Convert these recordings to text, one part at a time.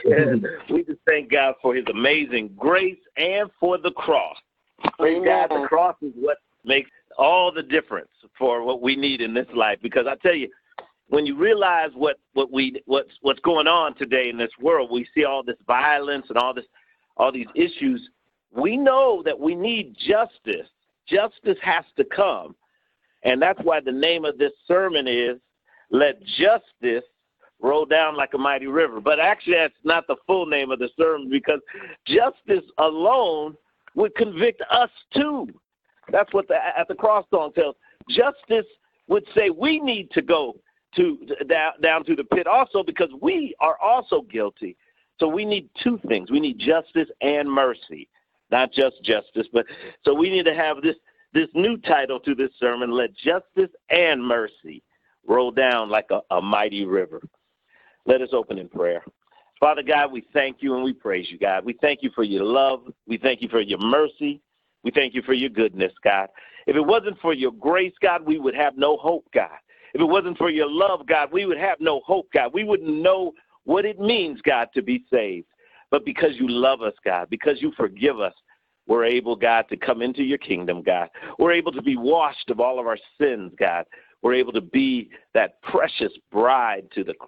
We just thank God for his amazing grace and for the cross. Praise God, the cross is what makes all the difference for what we need in this life. Because I tell you, when you realize what's going on today in this world, we see all this violence and all these issues. We know that we need justice. Justice has to come. And that's why the name of this sermon is Let Justice Roll Down Like a Mighty River. But actually, that's not the full name of the sermon, because justice alone would convict us too. That's what the cross song tells. Justice would say we need to go down to the pit also, because we are also guilty. So we need two things. We need justice and mercy, not just justice. But so we need to have this new title to this sermon: Let Justice and Mercy Roll Down Like a Mighty River. Let us open in prayer. Father God, we thank you and we praise you, God. We thank you for your love. We thank you for your mercy. We thank you for your goodness, God. If it wasn't for your grace, God, we would have no hope, God. If it wasn't for your love, God, we would have no hope, God. We wouldn't know what it means, God, to be saved. But because you love us, God, because you forgive us, we're able, God, to come into your kingdom, God. We're able to be washed of all of our sins, God. We're able to be that precious bride to the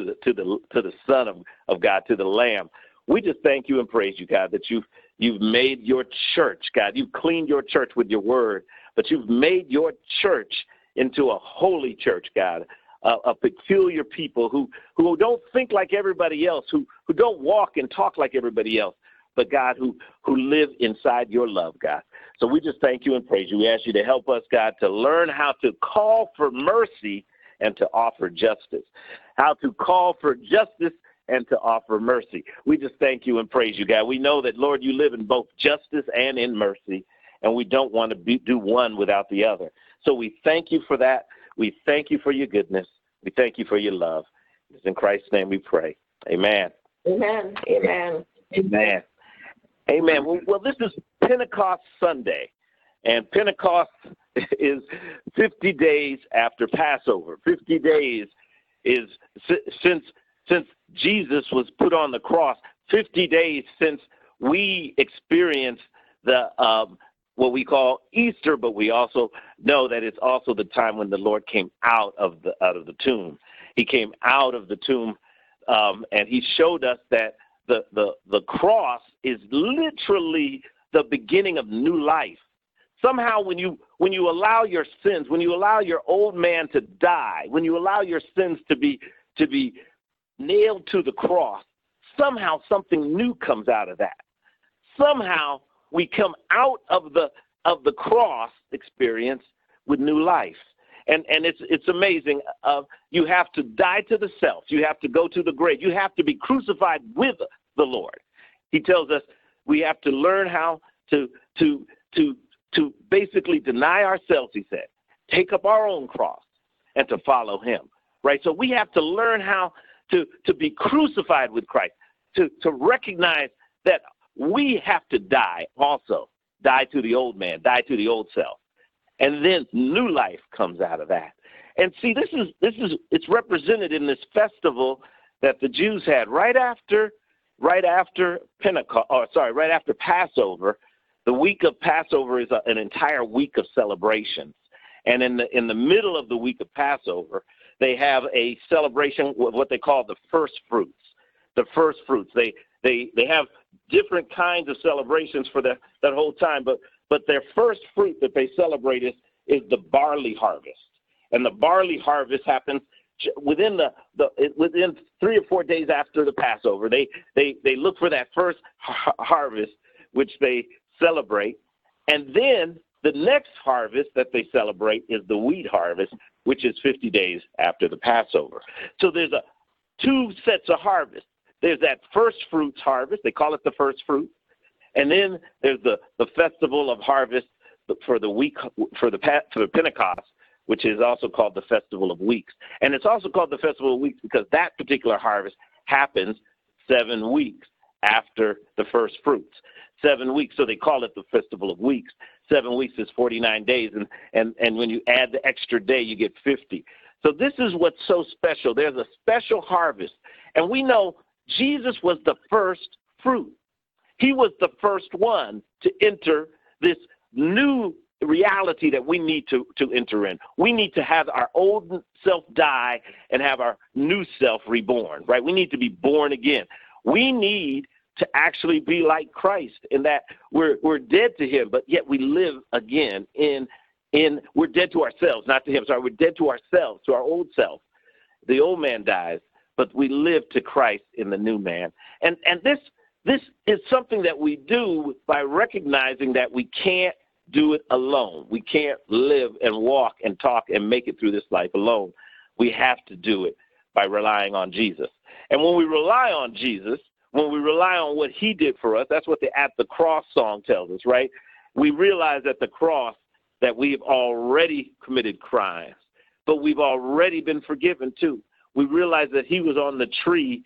Son of God, to the Lamb. We just thank you and praise you, God, that you've made your church, God. You've cleaned your church with your word, but you've made your church into a holy church, God, a peculiar people who don't think like everybody else, who don't walk and talk like everybody else, but God, who live inside your love, God. So we just thank you and praise you. We ask you to help us, God, to learn how to call for mercy and to offer justice, how to call for justice and to offer mercy. We just thank you and praise you, God. We know that, Lord, you live in both justice and in mercy, and we don't want to do one without the other. So we thank you for that. We thank you for your goodness. We thank you for your love. It's in Christ's name we pray. Amen. Amen. Amen. Amen. Amen. Well, this is Pentecost Sunday, and Pentecost is 50 days after Passover. 50 days is since Jesus was put on the cross. 50 days since we experienced the what we call Easter, but we also know that it's also the time when the Lord came out of the tomb. He came out of the tomb, and he showed us that the cross is literally the beginning of new life. Somehow when you allow your sins, when you allow your old man to die, when you allow your sins to be nailed to the cross, somehow something new comes out of that. Somehow we come out of the cross experience with new life. And it's amazing. You have to die to the self. You have to go to the grave. You have to be crucified with the Lord. He tells us we have to learn how to basically deny ourselves, he said, take up our own cross and to follow him, right? So we have to learn how to be crucified with Christ, to recognize that we have to die also, die to the old man, die to the old self. And then new life comes out of that. And see, it's represented in this festival that the Jews had right after Pentecost, right after Passover. The week of Passover is an entire week of celebrations. And in the middle of the week of Passover, they have a celebration with what they call the first fruits. The first fruits. They have different kinds of celebrations for that whole time, but their first fruit that they celebrate is the barley harvest. And the barley harvest happens within within 3 or 4 days after the Passover. They look for that first harvest, which they celebrate. And then the next harvest that they celebrate is the wheat harvest, which is 50 days after the Passover. So there's two sets of harvest. There's that first fruits harvest. They call it the first fruit. And then there's the festival of harvest for the week for the Pentecost, which is also called the Festival of Weeks. And it's also called the Festival of Weeks because that particular harvest happens 7 weeks after the first fruits. 7 weeks, so they call it the Festival of Weeks. 7 weeks is 49 days, and when you add the extra day, you get 50. So this is what's so special. There's a special harvest, and we know Jesus was the first fruit. He was the first one to enter this new reality that we need to enter in. We need to have our old self die and have our new self reborn, right? We need to be born again. We need to actually be like Christ in that we're dead to him, but yet we live again we're dead to ourselves, not to him. Sorry, we're dead to ourselves, to our old self. The old man dies, but we live to Christ in the new man. And this is something that we do by recognizing that we can't do it alone. We can't live and walk and talk and make it through this life alone. We have to do it by relying on Jesus. And when we rely on Jesus, when we rely on what he did for us, that's what the At the Cross song tells us, right? We realize at the cross that we've already committed crimes, but we've already been forgiven too. We realize that he was on the tree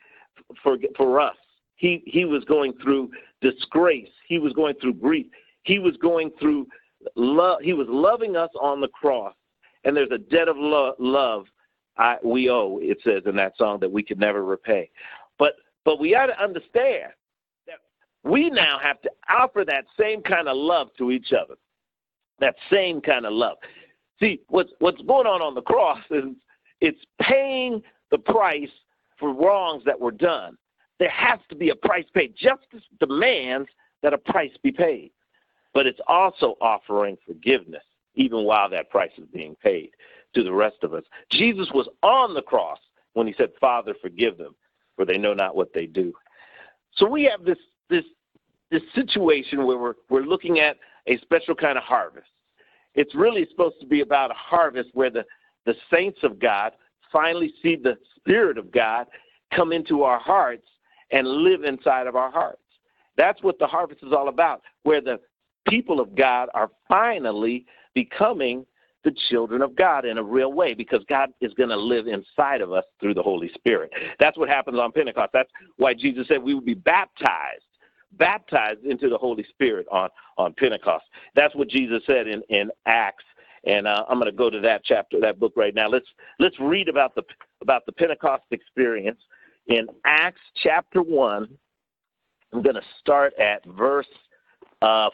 for us. He was going through disgrace. He was going through grief. He was going through love. He was loving us on the cross. And there's a debt of love we owe, it says in that song, that we could never repay. But we got to understand that we now have to offer that same kind of love to each other, that same kind of love. See, what's going on the cross is it's paying the price for wrongs that were done. There has to be a price paid. Justice demands that a price be paid. But it's also offering forgiveness, even while that price is being paid to the rest of us. Jesus was on the cross when he said, Father, forgive them, for they know not what they do. So we have this situation where we're looking at a special kind of harvest. It's really supposed to be about a harvest where the saints of God finally see the Spirit of God come into our hearts and live inside of our hearts. That's what the harvest is all about, where the people of God are finally becoming the children of God in a real way, because God is going to live inside of us through the Holy Spirit. That's what happens on Pentecost. That's why Jesus said we would be baptized into the Holy Spirit on Pentecost. That's what Jesus said in Acts. And I'm going to go to that chapter, that book right now. Let's read about the Pentecost experience in Acts chapter 1. I'm going to start at verse 4.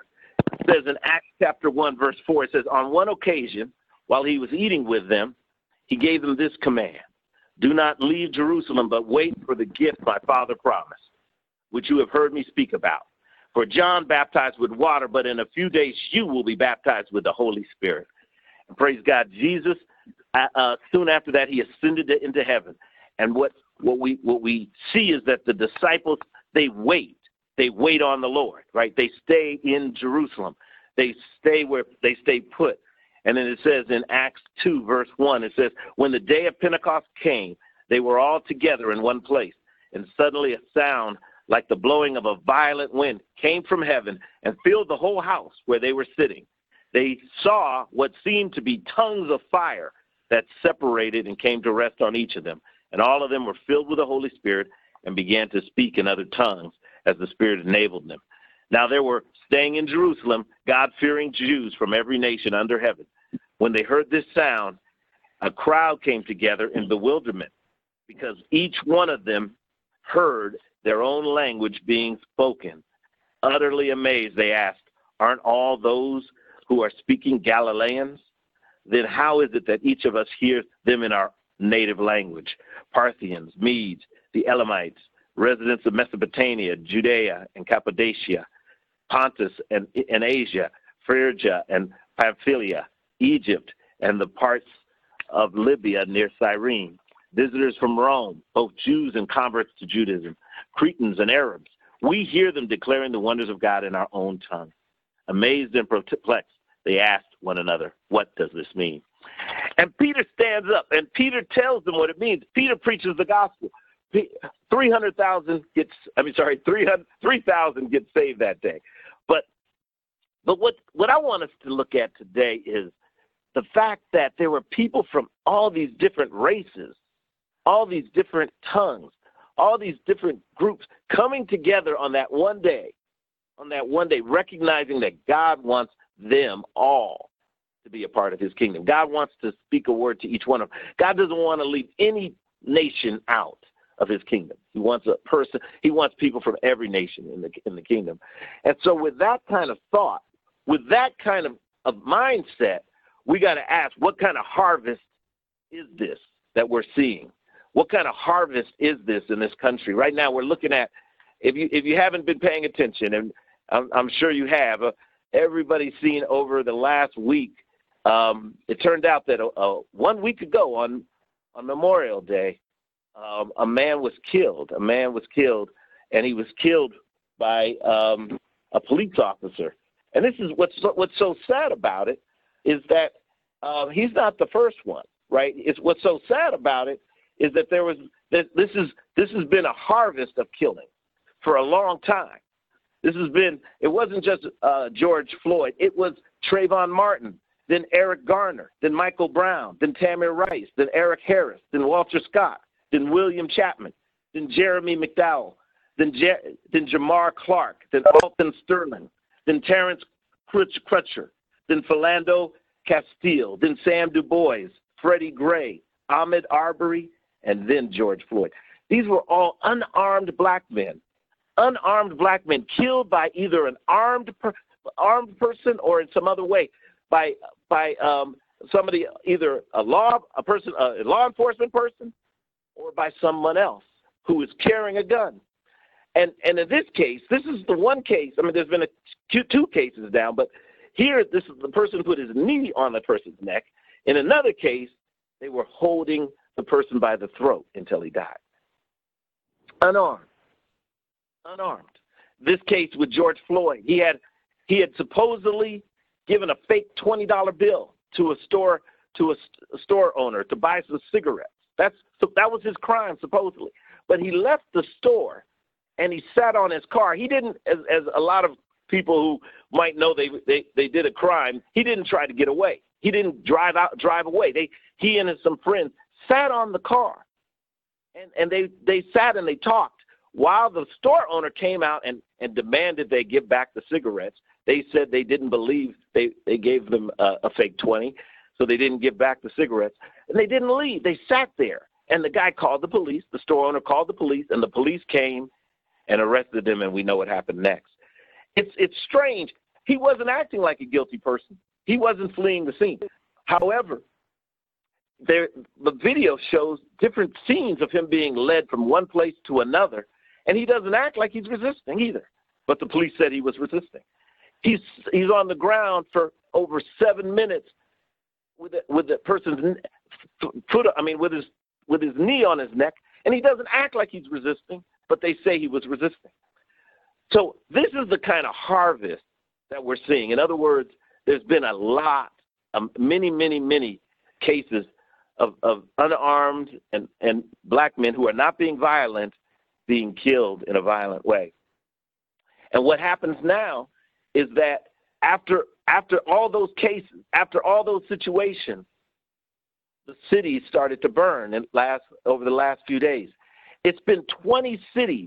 It says in Acts chapter 1, verse 4, it says, on one occasion, while he was eating with them, he gave them this command: do not leave Jerusalem, but wait for the gift my Father promised, which you have heard me speak about. For John baptized with water, but in a few days you will be baptized with the Holy Spirit. And praise God, Jesus, soon after that, he ascended into heaven. And what we see is that the disciples, they wait. They wait on the Lord, right? They stay in Jerusalem. They stay where they stay put. And then it says in Acts 2, verse 1, it says, when the day of Pentecost came, they were all together in one place. And suddenly a sound like the blowing of a violent wind came from heaven and filled the whole house where they were sitting. They saw what seemed to be tongues of fire that separated and came to rest on each of them. And all of them were filled with the Holy Spirit and began to speak in other tongues as the Spirit enabled them. Now there were staying in Jerusalem God-fearing Jews from every nation under heaven. When they heard this sound, a crowd came together in bewilderment, because each one of them heard their own language being spoken. Utterly amazed, they asked, aren't all those who are speaking Galileans? Then how is it that each of us hears them in our native language? Parthians, Medes, the Elamites, residents of Mesopotamia, Judea and Cappadocia, Pontus and Asia, Phrygia and Pamphylia, Egypt and the parts of Libya near Cyrene, visitors from Rome, both Jews and converts to Judaism, Cretans and Arabs. We hear them declaring the wonders of God in our own tongue. Amazed and perplexed, they asked one another, what does this mean? And Peter stands up and Peter tells them what it means. Peter preaches the gospel. 3,000 get saved that day. But what I want us to look at today is the fact that there were people from all these different races, all these different tongues, all these different groups coming together on that one day, recognizing that God wants them all to be a part of his kingdom. God wants to speak a word to each one of them. God doesn't want to leave any nation out. of his kingdom. He wants people from every nation in the kingdom. And so with that kind of thought, with that kind of mindset, we got to ask, what kind of harvest is this that we're seeing? What kind of harvest is this in this country? Right now we're looking at, if you haven't been paying attention, and I'm sure you have, everybody's seen over the last week, it turned out that 1 week ago on Memorial Day, a man was killed. And he was killed by a police officer. And this is what's so sad about it is that he's not the first one, right? What's so sad about it is that this has been a harvest of killing for a long time. It wasn't just George Floyd. It was Trayvon Martin, then Eric Garner, then Michael Brown, then Tamir Rice, then Eric Harris, then Walter Scott, then William Chapman, then Jeremy McDowell, then Jamar Clark, then Alton Sterling, then Terrence Crutcher, then Philando Castile, then Sam Du Bois, Freddie Gray, Ahmaud Arbery, and then George Floyd. These were all unarmed black men killed by either an armed person or in some other way by somebody, either a law enforcement person or by someone else who is carrying a gun. And in this case, this is the one case, I mean, there's been two cases now, but here, this is the person who put his knee on the person's neck. In another case, they were holding the person by the throat until he died. Unarmed. This case with George Floyd, he had supposedly given a fake $20 bill to a store owner to buy some cigarettes. That was his crime, supposedly. But he left the store and he sat on his car. He didn't, as a lot of people who might know they did a crime, he didn't try to get away. He didn't drive away. He and some friends sat on the car, and they sat and they talked while the store owner came out and demanded they give back the cigarettes. They said they didn't believe they gave them a fake 20, so they didn't give back the cigarettes. And they didn't leave. They sat there. And the guy called the police. The store owner called the police, and the police came and arrested them, and we know what happened next. It's strange. He wasn't acting like a guilty person. He wasn't fleeing the scene. However, the video shows different scenes of him being led from one place to another, and he doesn't act like he's resisting either. But the police said he was resisting. He's on the ground for over 7 minutes with the person's foot. I mean, with his knee on his neck, and he doesn't act like he's resisting, but they say he was resisting. So this is the kind of harvest that we're seeing. In other words, there's been a lot, many cases of unarmed and black men who are not being violent being killed in a violent way. And what happens now is that after all those cases, after all those situations, the cities started to burn over the last few days. It's been 20 cities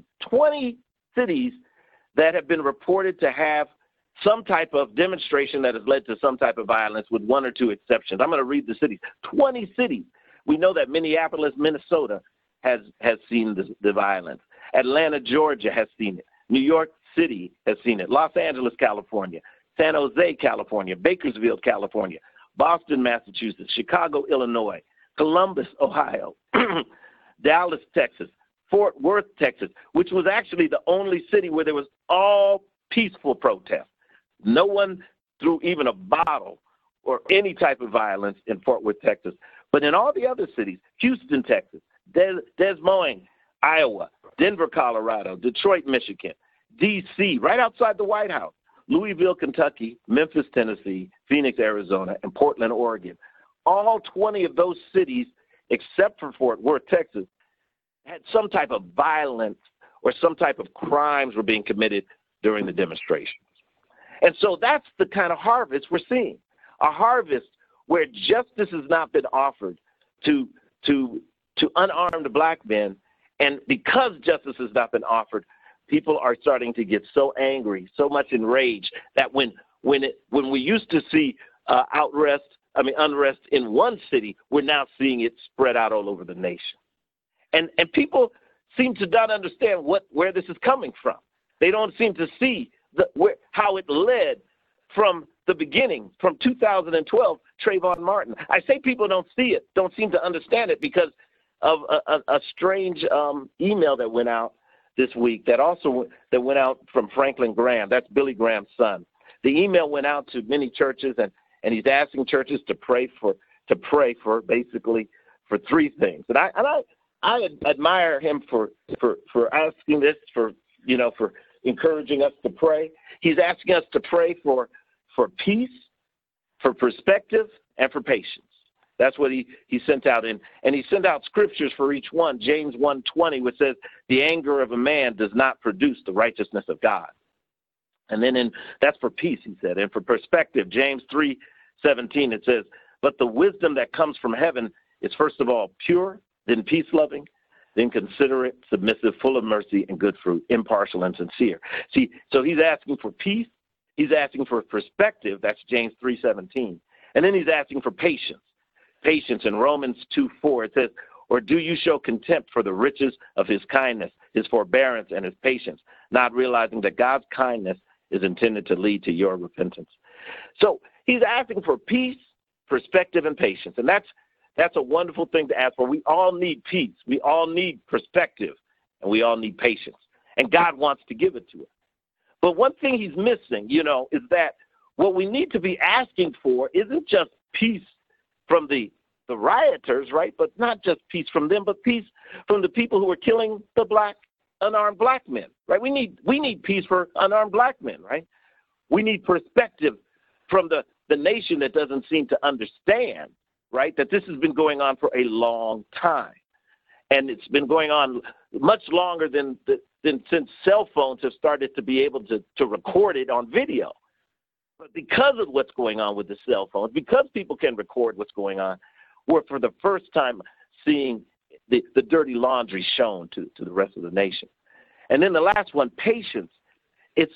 that have been reported to have some type of demonstration that has led to some type of violence, with one or two exceptions. I'm going to read the cities. 20 cities. We know that Minneapolis, Minnesota has seen the violence. Atlanta, Georgia has seen it. New York City has seen it. Los Angeles, California. San Jose, California. Bakersfield, California. Boston, Massachusetts. Chicago, Illinois. Columbus, Ohio. Dallas, Texas. Fort Worth, Texas, which was actually the only city where there was all peaceful protest. No one threw even a bottle or any type of violence in Fort Worth, Texas. But in all the other cities, Houston, Texas, Des Moines, Iowa, Denver, Colorado, Detroit, Michigan, D.C., right outside the White House, Louisville, Kentucky, Memphis, Tennessee, Phoenix, Arizona, and Portland, Oregon. All 20 of those cities, except for Fort Worth, Texas, had some type of violence or some type of crimes were being committed during the demonstrations. And so that's the kind of harvest we're seeing, a harvest where justice has not been offered to unarmed black men. And because justice has not been offered, people are starting to get so angry, so much enraged that when we used to see unrest in one city, we're now seeing it spread out all over the nation. And people seem to not understand where this is coming from. They don't seem to see how it led from the beginning, from 2012, Trayvon Martin. I say people don't see it, don't seem to understand it because of a strange email that went out this week that went out from Franklin Graham. That's Billy Graham's son. The email went out to many churches, and he's asking churches to pray for basically for three things. And I admire him for asking this, for encouraging us to pray. He's asking us to pray for peace, for perspective, and for patience. That's what he sent out. And he sent out scriptures for each one. James 1:20, which says, the anger of a man does not produce the righteousness of God. And then that's for peace, he said. And for perspective, James 3:17, it says, but the wisdom that comes from heaven is first of all pure, then peace-loving, then considerate, submissive, full of mercy and good fruit, impartial and sincere. See, so he's asking for peace. He's asking for perspective. That's James 3:17. And then he's asking for patience. Patience in Romans 2:4, it says, or do you show contempt for the riches of his kindness, his forbearance, and his patience, not realizing that God's kindness is intended to lead to your repentance? So he's asking for peace, perspective, and patience. And that's a wonderful thing to ask for. We all need peace. We all need perspective, and we all need patience. And God wants to give it to us. But one thing he's missing, is that what we need to be asking for isn't just peace from the rioters, right? But not just peace from them, but peace from the people who are killing the unarmed black men, right? We need peace for unarmed black men, right? We need perspective from the nation that doesn't seem to understand, right, that this has been going on for a long time. And it's been going on much longer than since cell phones have started to be able to record it on video. But because of what's going on with the cell phones, because people can record what's going on, we're for the first time seeing the dirty laundry shown to the rest of the nation. And then the last one, patience. It's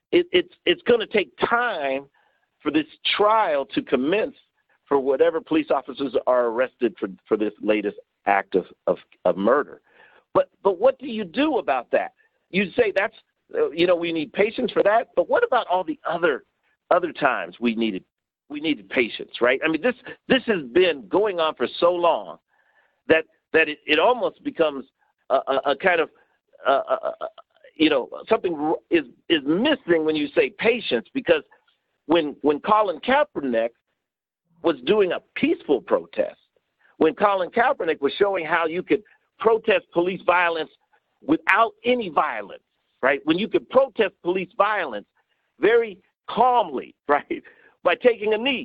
going to take time for this trial to commence for whatever police officers are arrested for this latest act of murder. But what do you do about that? You say that's, we need patience for that, but what about all the other times we needed patience, right? I mean, this has been going on for so long that it almost becomes a kind of, something is missing when you say patience, because when Colin Kaepernick was doing a peaceful protest, when Colin Kaepernick was showing how you could protest police violence without any violence, right? When you could protest police violence very calmly, right? By taking a knee,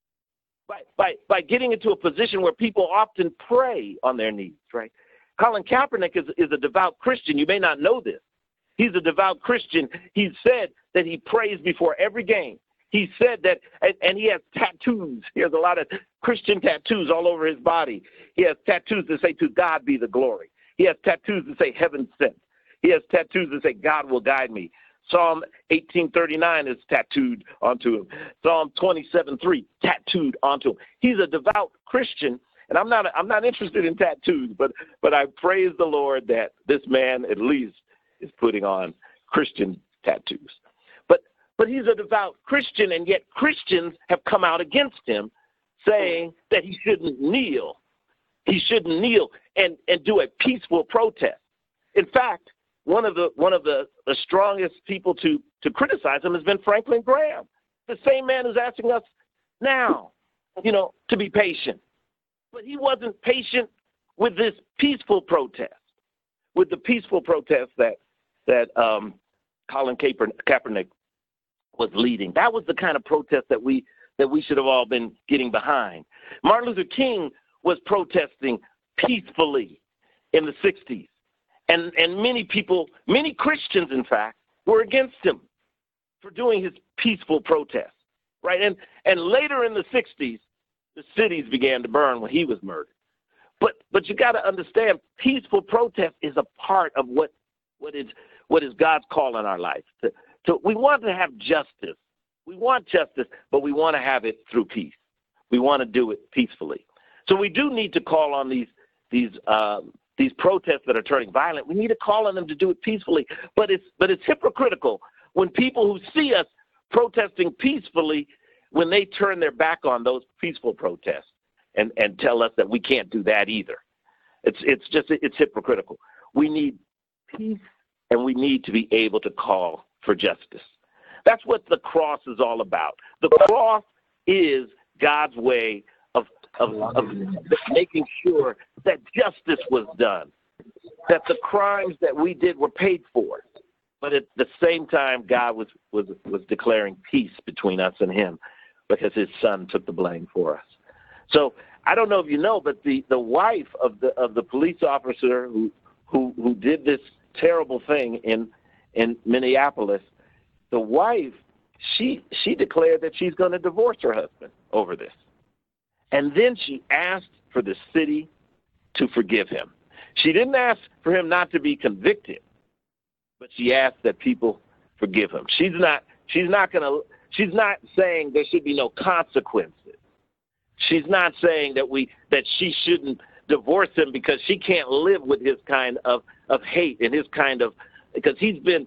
by getting into a position where people often pray on their knees, right? Colin Kaepernick is a devout Christian. You may not know this. He's a devout Christian. He said that he prays before every game. He said that, and he has tattoos. He has a lot of Christian tattoos all over his body. He has tattoos that say, to God be the glory. He has tattoos that say, heaven sent. He has tattoos that say, God will guide me. Psalm 18:39 is tattooed onto him. Psalm 27:3 tattooed onto him. He's a devout Christian, and I'm not interested in tattoos, but I praise the Lord that this man at least is putting on Christian tattoos. But he's a devout Christian, and yet Christians have come out against him, saying that he shouldn't kneel. He shouldn't kneel and do a peaceful protest. In fact, one of the strongest people to criticize him has been Franklin Graham, the same man who's asking us now, to be patient. But he wasn't patient with this peaceful protest, with the peaceful protest that Colin Kaepernick was leading. That was the kind of protest that we should have all been getting behind. Martin Luther King was protesting peacefully in the 60s. And many people, many Christians, in fact, were against him for doing his peaceful protest, right? And later in the 60s, the cities began to burn when he was murdered. But you got to understand, peaceful protest is a part of what is God's call in our life. We want to have justice. We want justice, but we want to have it through peace. We want to do it peacefully. So we do need to call on these these protests that are turning violent, we need to call on them to do it peacefully. But it's hypocritical when people who see us protesting peacefully, when they turn their back on those peaceful protests and tell us that we can't do that either. It's hypocritical. We need peace, and we need to be able to call for justice. That's what the cross is all about. The cross is God's way of making sure that justice was done, that the crimes that we did were paid for. But at the same time, God was declaring peace between us and him because his son took the blame for us. So I don't know if you know, but the wife of the police officer who did this terrible thing in Minneapolis, the wife, she declared that she's going to divorce her husband over this. And then she asked for the city to forgive him. She didn't ask for him not to be convicted, but she asked that people forgive him. She's not saying there should be no consequences. She's not saying that she shouldn't divorce him because she can't live with his kind of hate and his kind of, because he's been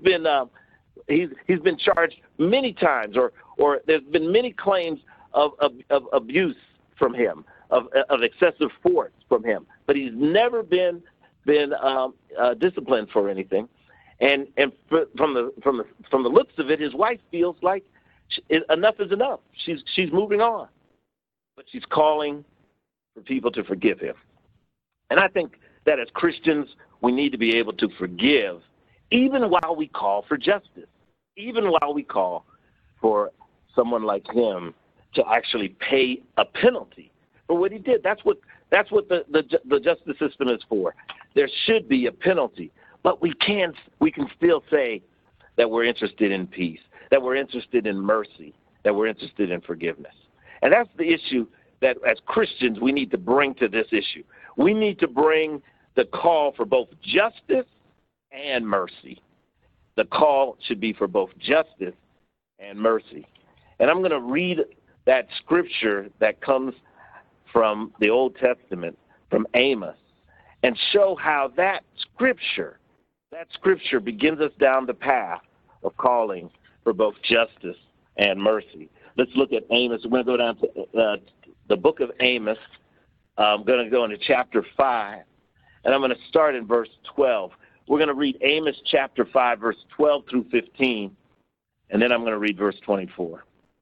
charged many times, or there's been many claims of abuse from him, of excessive force from him, but he's never been disciplined for anything. And from the looks of it, his wife feels like enough is enough. She's moving on, but she's calling for people to forgive him. And I think that as Christians, we need to be able to forgive, even while we call for justice, even while we call for someone like him to actually pay a penalty for what he did. That's what the justice system is for. There should be a penalty, but we can still say that we're interested in peace, that we're interested in mercy, that we're interested in forgiveness. And that's the issue that as Christians we need to bring to this issue. We need to bring the call for both justice and mercy. The call should be for both justice and mercy. And I'm going to read that scripture that comes from the Old Testament, from Amos, and show how that scripture begins us down the path of calling for both justice and mercy. Let's look at Amos. We're going to go down to the book of Amos. I'm going to go into chapter 5, and I'm going to start in verse 12. We're going to read Amos chapter 5, verse 12 through 15, and then I'm going to read verse 24.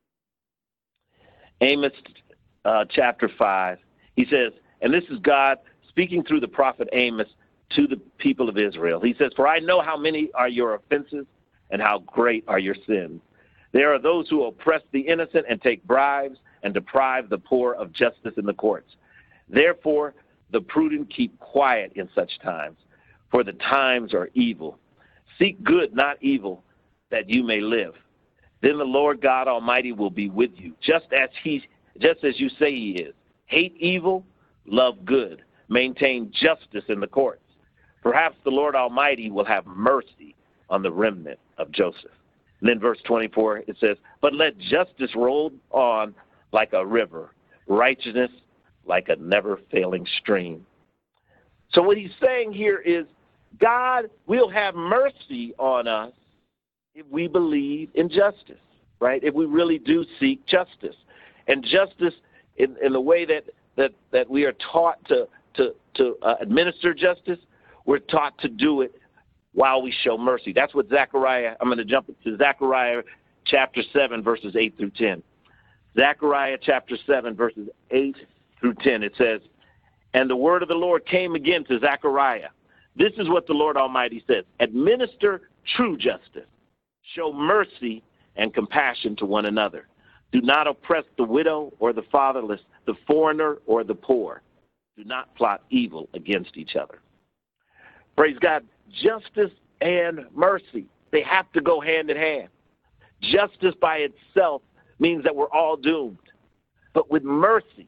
Amos chapter 5, he says, and this is God speaking through the prophet Amos to the people of Israel. He says, for I know how many are your offenses and how great are your sins. There are those who oppress the innocent and take bribes and deprive the poor of justice in the courts. Therefore, the prudent keep quiet in such times, for the times are evil. Seek good, not evil, that you may live. Then the Lord God Almighty will be with you, just as you say he is. Hate evil, love good, maintain justice in the courts. Perhaps the Lord Almighty will have mercy on the remnant of Joseph. And then verse 24, it says, but let justice roll on like a river, righteousness like a never-failing stream. So what he's saying here is God will have mercy on us if we believe in justice, right? If we really do seek justice. And justice in the way that we are taught to administer justice, we're taught to do it while we show mercy. That's what Zechariah, I'm going to jump to Zechariah chapter 7, verses 8 through 10. Zechariah chapter 7, verses 8 through 10, it says, and the word of the Lord came again to Zechariah. This is what the Lord Almighty says, administer true justice, show mercy and compassion to one another. Do not oppress the widow or the fatherless, the foreigner or the poor. Do not plot evil against each other. Praise God. Justice and mercy, they have to go hand in hand. Justice by itself means that we're all doomed. But with mercy,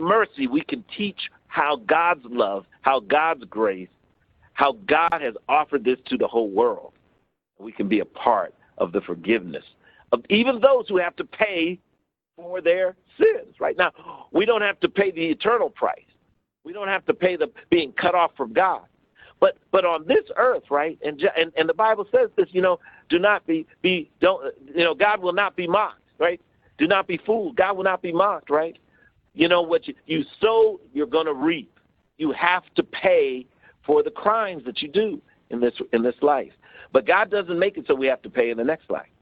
we can teach how God's love, how God's grace, how God has offered this to the whole world. We can be a part of the forgiveness of even those who have to pay for their sins. Right now, we don't have to pay the eternal price, We don't have to pay the being cut off from God. But on this earth, right? And the Bible says this, do not God will not be mocked, right? Do not be fooled. God will not be mocked, right? What you sow, you're going to reap. You have to pay for the crimes that you do in this life. But God doesn't make it so we have to pay in the next life.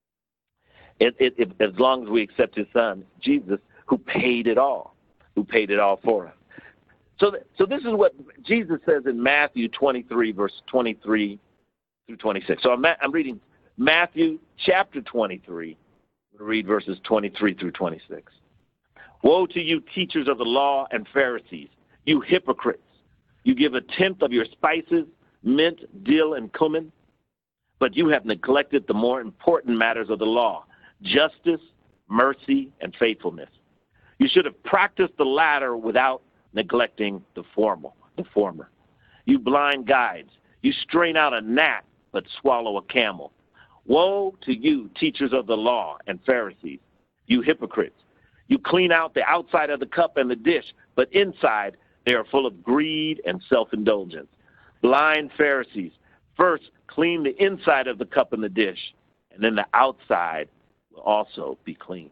As long as we accept his son, Jesus, who paid it all for us. So this is what Jesus says in Matthew 23, verse 23 through 26. So I'm reading Matthew chapter 23. We'll read verses 23 through 26. Woe to you, teachers of the law and Pharisees, you hypocrites! You give a tenth of your spices, mint, dill, and cumin, but you have neglected the more important matters of the law, justice, mercy, and faithfulness. You should have practiced the latter without neglecting the former. You blind guides, you strain out a gnat but swallow a camel. Woe to you, teachers of the law and Pharisees, you hypocrites! You clean out the outside of the cup and the dish, but inside they are full of greed and self-indulgence. Blind Pharisees, first clean the inside of the cup and the dish, and then the outside will also be clean.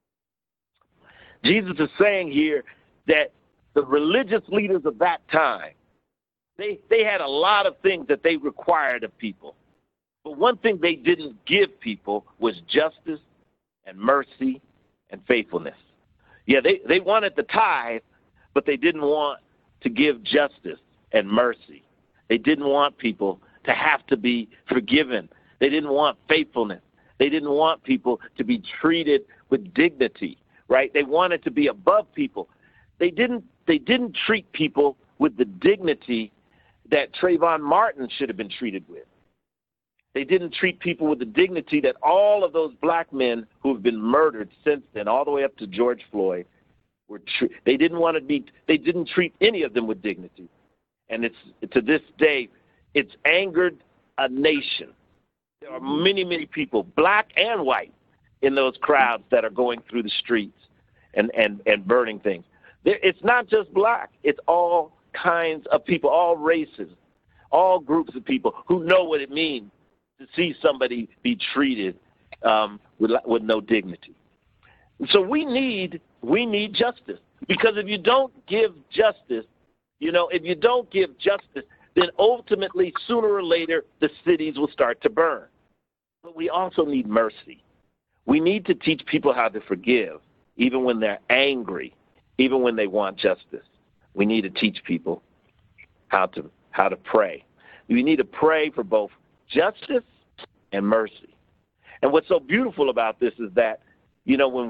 Jesus is saying here that the religious leaders of that time, they had a lot of things that they required of people. But one thing they didn't give people was justice and mercy and faithfulness. Yeah, they wanted the tithe, but they didn't want to give justice and mercy. They didn't want people to have to be forgiven. They didn't want faithfulness. They didn't want people to be treated with dignity, right? They wanted to be above people. They didn't treat people with the dignity that Trayvon Martin should have been treated with. They didn't treat people with the dignity that all of those black men who have been murdered since then, all the way up to George Floyd, they didn't treat any of them with dignity. And to this day, it's angered a nation. There are many, many people, black and white, in those crowds that are going through the streets and burning things. It's not just black. It's all kinds of people, all races, all groups of people who know what it means to see somebody be treated with no dignity. So we need justice, because if you don't give justice, then ultimately, sooner or later, the cities will start to burn. But we also need mercy. We need to teach people how to forgive, even when they're angry, even when they want justice. We need to teach people how to pray. We need to pray for both justice and mercy. And what's so beautiful about this is that, when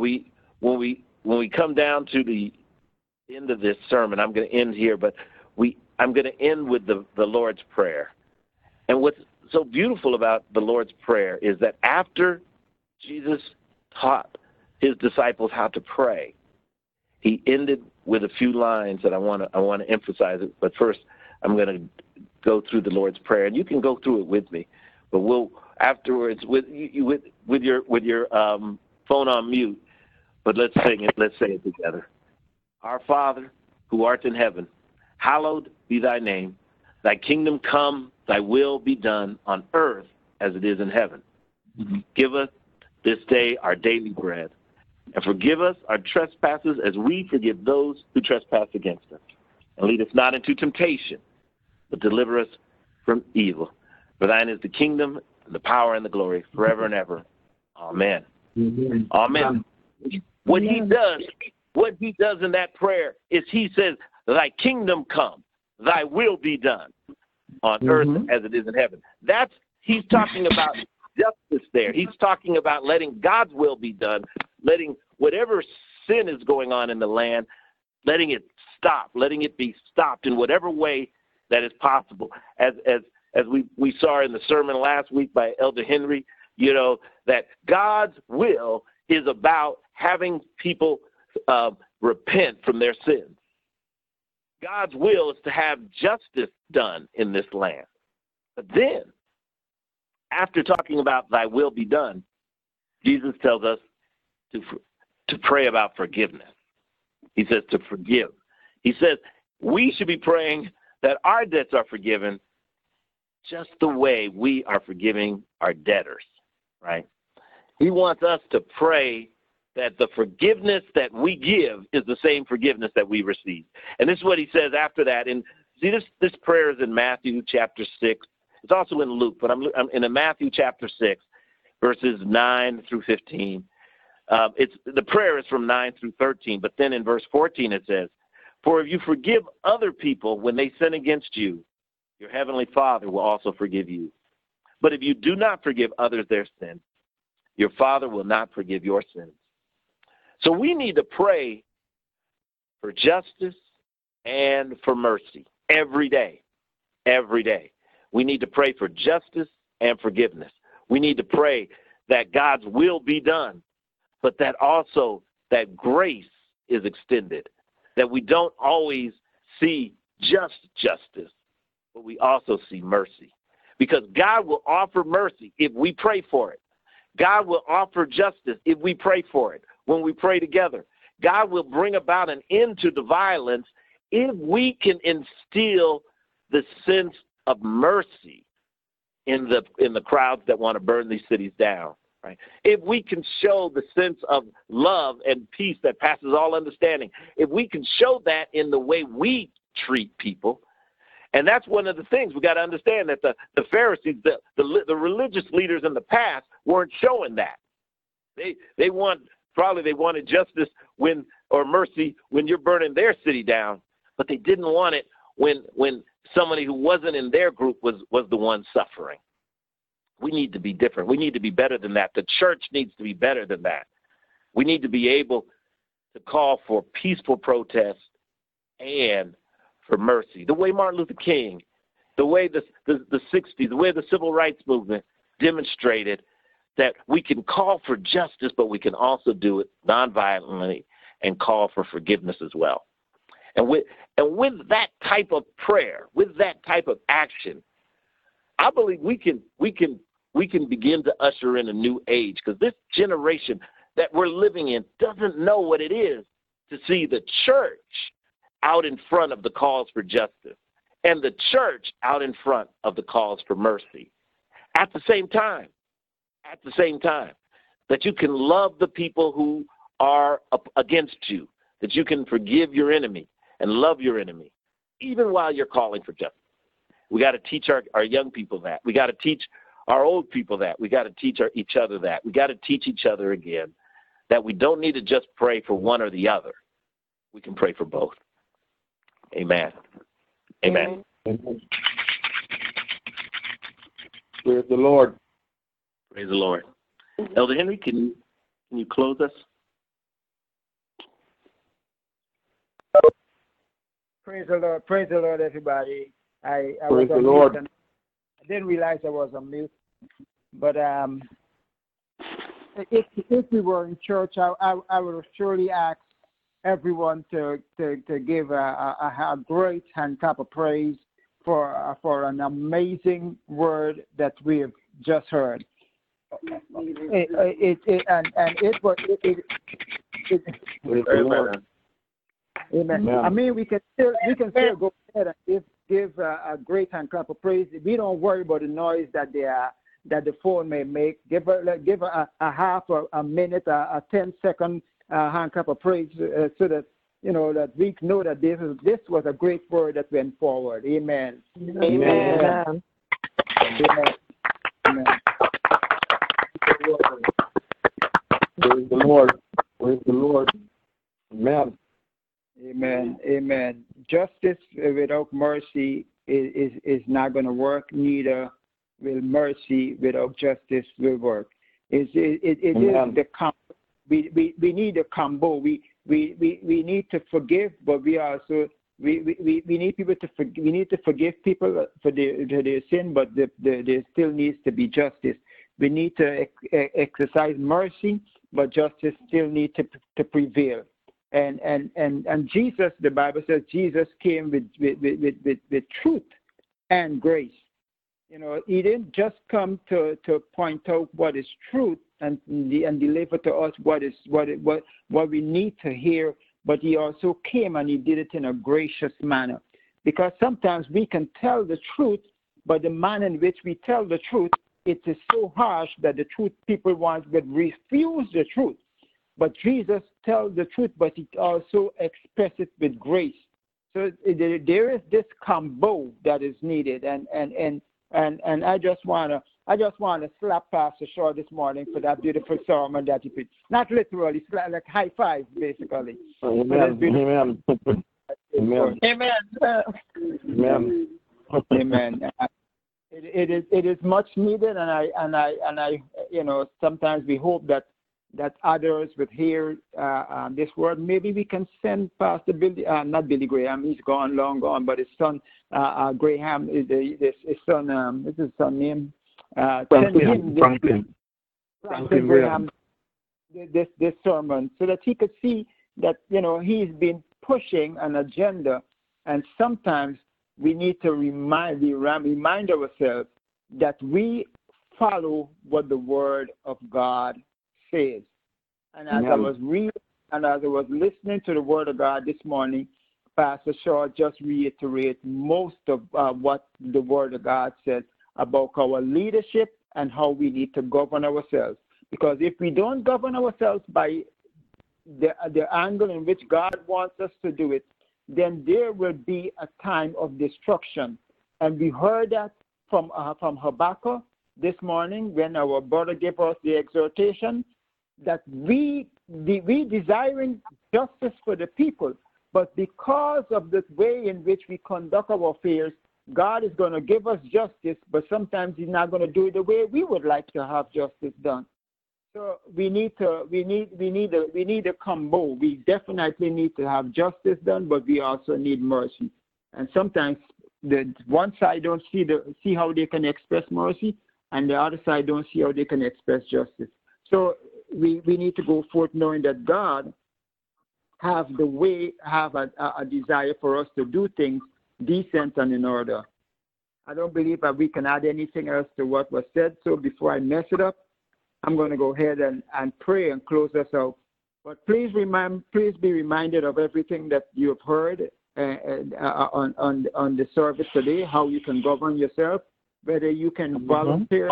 we come down to the end of this sermon, I'm going to end here, but I'm going to end with the Lord's Prayer. And what's so beautiful about the Lord's Prayer is that after Jesus taught his disciples how to pray, he ended with a few lines that I want to emphasize it. But first, I'm going to go through the Lord's Prayer, and you can go through it with me. But we'll afterwards with your phone on mute. But let's sing it. Let's say it together. Our Father, who art in heaven, hallowed be thy name. Thy kingdom come, thy will be done on earth as it is in heaven. Mm-hmm. Give us this day our daily bread, and forgive us our trespasses as we forgive those who trespass against us. And lead us not into temptation, but deliver us from evil. For thine is the kingdom, and the power, and the glory, forever and ever. Amen. Amen. Amen. What he does in that prayer is he says, thy kingdom come, thy will be done on earth as it is in heaven. He's talking about justice there. He's talking about letting God's will be done, letting whatever sin is going on in the land, letting it stop, letting it be stopped in whatever way that is possible. As we saw in the sermon last week by Elder Henry, that God's will is about having people repent from their sins. God's will is to have justice done in this land. But then, after talking about thy will be done, Jesus tells us to pray about forgiveness. He says to forgive. He says, we should be praying that our debts are forgiven just the way we are forgiving our debtors, right? He wants us to pray that the forgiveness that we give is the same forgiveness that we receive. And this is what he says after that. And see, this prayer is in Matthew chapter 6. It's also in Luke, but I'm in Matthew chapter 6, verses 9 through 15. The prayer is from 9 through 13, but then in verse 14 it says, "For if you forgive other people when they sin against you, your heavenly Father will also forgive you. But if you do not forgive others their sins, your Father will not forgive your sins." So we need to pray for justice and for mercy every day. Every day. We need to pray for justice and forgiveness. We need to pray that God's will be done, but that also that grace is extended, that we don't always see just justice, but we also see mercy. Because God will offer mercy if we pray for it. God will offer justice if we pray for it, when we pray together. God will bring about an end to the violence if we can instill the sense of mercy in the crowds that want to burn these cities down. Right? If we can show the sense of love and peace that passes all understanding, if we can show that in the way we treat people, and that's one of the things we got to understand, that the Pharisees, the religious leaders in the past weren't showing that. They wanted justice or mercy when you're burning their city down, but they didn't want it when somebody who wasn't in their group was the one suffering. We need to be different. We need to be better than that. The church needs to be better than that. We need to be able to call for peaceful protest and for mercy. The way Martin Luther King, the way the 60s, the way the civil rights movement demonstrated that we can call for justice, but we can also do it nonviolently and call for forgiveness as well. And with that type of prayer, with that type of action, I believe we can begin to usher in a new age, because this generation that we're living in doesn't know what it is to see the church out in front of the calls for justice and the church out in front of the calls for mercy. At the same time, that you can love the people who are against you, that you can forgive your enemy and love your enemy, even while you're calling for justice. We got to teach our young people that. We got to teach our old people that. We got to teach each other that. We got to teach each other again that we don't need to just pray for one or the other. We can pray for both. Amen. Amen. Amen. Praise the Lord. Praise the Lord. Elder Henry, can you close us? Praise the Lord, everybody. I Praise was the on Lord. mute, and I didn't realize I was on mute. But if we were in church, I would surely ask everyone to give a great hand clap of praise for an amazing word that we have just heard. Amen. I mean, we can still go ahead and give a great hand clap of praise. We don't worry about the noise that the phone may make. Give a half a minute, a 10-second hand clap of praise, so that that we know that this was a great word that went forward. Amen. Amen. Amen. Amen. Praise the Lord. Praise the Lord. Amen. Amen. Amen. Justice without mercy is not going to work. Neither will mercy without justice will work. It is the combo. We need a combo. We need to forgive, but we also we need people to forgive. We need to forgive people for their sin, but there still needs to be justice. We need to exercise mercy, but justice still needs to prevail. And Jesus, the Bible says, Jesus came with truth and grace. He didn't just come to point out what is truth and deliver to us what we need to hear, but he also came and he did it in a gracious manner. Because sometimes we can tell the truth, but the manner in which we tell the truth, it is so harsh that the truth people want but refuse the truth. But Jesus tells the truth, but he also expresses it with grace. So there is this combo that is needed, and I just wanna slap Pastor Shaw this morning for that beautiful sermon that he preached. Not literally, like high five, basically. Amen. Amen. Amen. Amen. Amen. Amen. It is much needed, and I sometimes we hope that others would hear this word. Maybe we can send Pastor Billy, not Billy Graham, he's gone, long gone, but his son Graham, his son, what's his son name? Franklin Graham, this sermon, so that he could see that he's been pushing an agenda, and sometimes we need to remind ourselves that we follow what the Word of God says. And as I was reading and as I was listening to the Word of God this morning, Pastor Shaw just reiterated most of what the Word of God says about our leadership and how we need to govern ourselves. Because if we don't govern ourselves by the angle in which God wants us to do it, then there will be a time of destruction. And we heard that from Habakkuk this morning when our brother gave us the exhortation that we desiring justice for the people, but because of the way in which we conduct our affairs, God is going to give us justice, but sometimes he's not going to do it the way we would like to have justice done. So we need a combo. We definitely need to have justice done, but we also need mercy. And sometimes the one side don't see how they can express mercy, and the other side don't see how they can express justice. So we need to go forth knowing that God have a desire for us to do things decent and in order. I don't believe that we can add anything else to what was said. So before I mess it up, I'm going to go ahead and pray and close us out. But please be reminded of everything that you have heard on the service today, how you can govern yourself, whether you can volunteer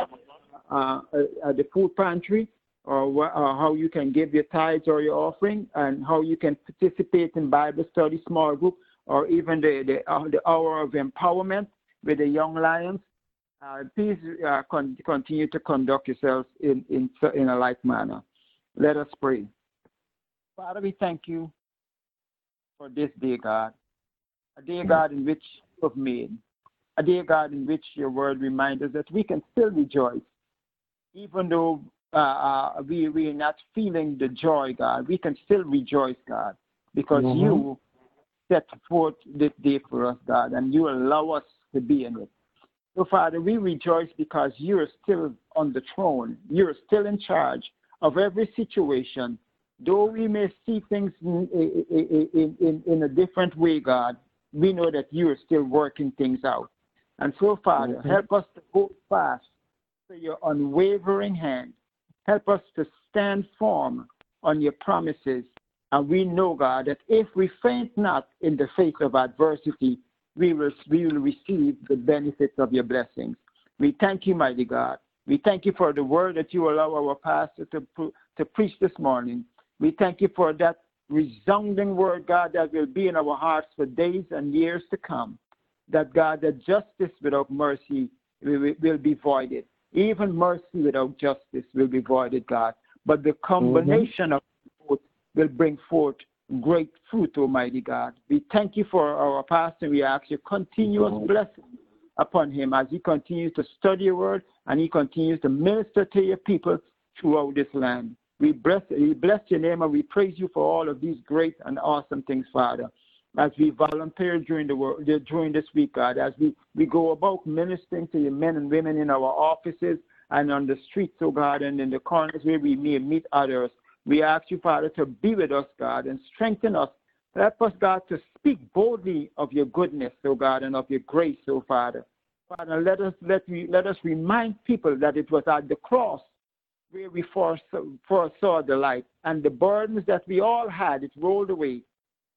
at the food pantry, or how you can give your tithes or your offering, and how you can participate in Bible study, small group, or even the hour of empowerment with the young lions. Please continue to conduct yourselves in a like manner. Let us pray. Father, we thank you for this day, God, a day, God, in which you have made, a day, God, in which your word reminds us that we can still rejoice, even though we are not feeling the joy, God. We can still rejoice, God, because you set forth this day for us, God, and you allow us to be in it. So, Father, we rejoice because you are still on the throne. You are still in charge of every situation. Though we may see things in a different way, God, we know that you are still working things out. And so, Father, help us to hold fast to your unwavering hand. Help us to stand firm on your promises. And we know, God, that if we faint not in the face of adversity, we will receive the benefits of your blessings. We thank you, mighty God. We thank you for the word that you allow our pastor to preach this morning. We thank you for that resounding word, God, that will be in our hearts for days and years to come. That, God, that justice without mercy will be voided. Even mercy without justice will be voided, God. But the combination of both will bring forth great fruit, Almighty God. We thank you for our pastor. We ask your continuous blessing upon him as he continues to study your word and he continues to minister to your people throughout this land. We bless your name and we praise you for all of these great and awesome things, Father. As we volunteer during this week, God, as we go about ministering to your men and women in our offices and on the streets, oh God, and in the corners where we may meet others. We ask you, Father, to be with us, God, and strengthen us. Help us, God, to speak boldly of your goodness, oh God, and of your grace, oh Father. Father, let us remind people that it was at the cross where we foresaw the light, and the burdens that we all had, it rolled away.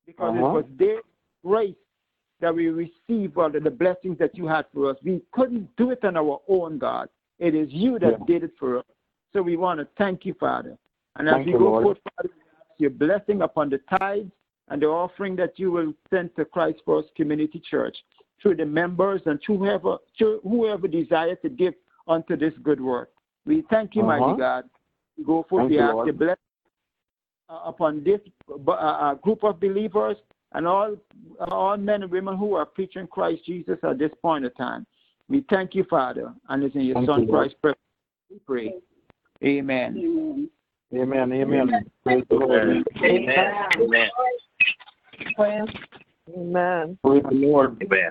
because it was their grace that we received, Father, the blessings that you had for us. We couldn't do it on our own, God. It is you that did it for us. So we want to thank you, Father. And as we go forth, Father, we ask your blessing upon the tithes and the offering that you will send to Christ First Community Church through the members and through whoever desires to give unto this good work. We thank you, mighty God. We go forth, we ask your blessing upon this group of believers and all men and women who are preaching Christ Jesus at this point of time. We thank you, Father, and it's in your Son Christ we pray. Amen. Amen. Amen. Praise the Lord. Amen. Amen. Amen. Praise the Lord. Amen.